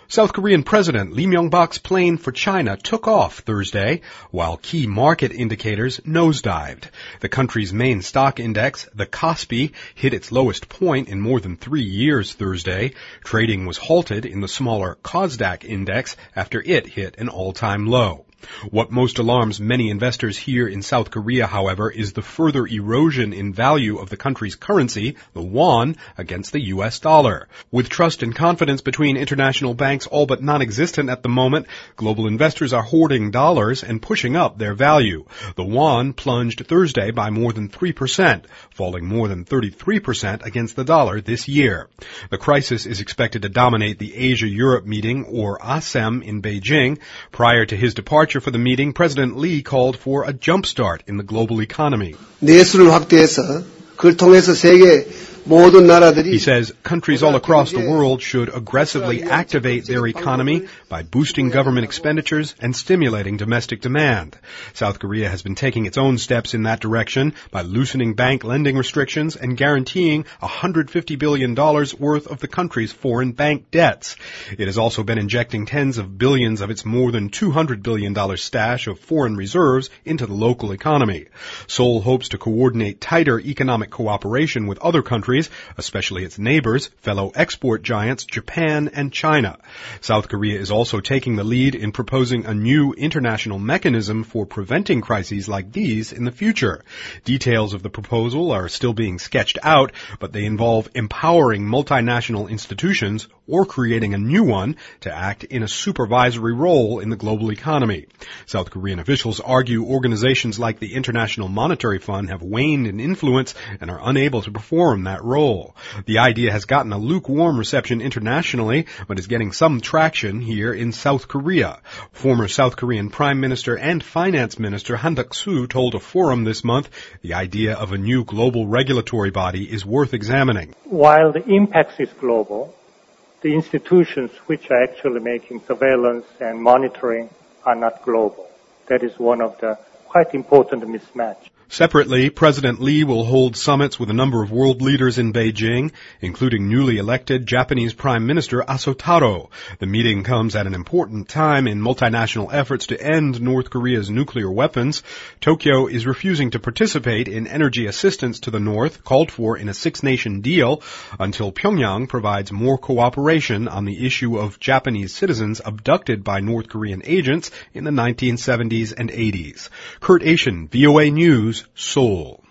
South Korean President Lee Myung-bak's plane for China took off Thursday, while key market indicators nosedived. The country's main stock index, the Kospi, hit its lowest point in more than 3 years Thursday. Trading was halted in the smaller Kosdaq index after it hit an all-time low. What most alarms many investors here in South Korea, however, is the further erosion in value of the country's currency, the won, against the U.S. dollar. With trust and confidence between international banks all but non-existent at the moment, global investors are hoarding dollars and pushing up their value. The won plunged Thursday by more than 3%, falling more than 33% against the dollar this year. The crisis is expected to dominate the Asia-Europe meeting, or ASEM, in Beijing. Prior to his departure for the meeting, President Lee called for a jumpstart in the global economy. 내수를 확대해서 그걸 통해서 세계 모든 나라들이 He says countries all across the world should aggressively activate their economy by boosting government expenditures and stimulating domestic demand. South Korea has been taking its own steps in that direction by loosening bank lending restrictions and guaranteeing $150 billion worth of the country's foreign bank debts. It has also been injecting tens of billions of its more than $200 billion stash of foreign reserves into the local economy. Seoul hopes to coordinate tighter economic cooperation with other countries, especially its neighbors, fellow export giants Japan and China. South Korea is also taking the lead in proposing a new international mechanism for preventing crises like these in the future. Details of the proposal are still being sketched out, but they involve empowering multinational institutions or creating a new one to act in a supervisory role in the global economy. South Korean officials argue organizations like the International Monetary Fund have waned in influence and are unable to perform that role. The idea has gotten a lukewarm reception internationally, but is getting some traction here in South Korea. Former South Korean Prime Minister and Finance Minister Han Duck-soo told a forum this month the idea of a new global regulatory body is worth examining. While the impact is global, the institutions which are actually making surveillance and monitoring are not global. That is one of the quite important mismatch. Separately, President Lee will hold summits with a number of world leaders in Beijing, including newly elected Japanese Prime Minister Aso Taro. The meeting comes at an important time in multinational efforts to end North Korea's nuclear weapons. Tokyo is refusing to participate in energy assistance to the North called for in a six-nation deal until Pyongyang provides more cooperation on the issue of Japanese citizens abducted by North Korean agents in the 1970s and 80s. Kurt Asian, VOA News, Seoul.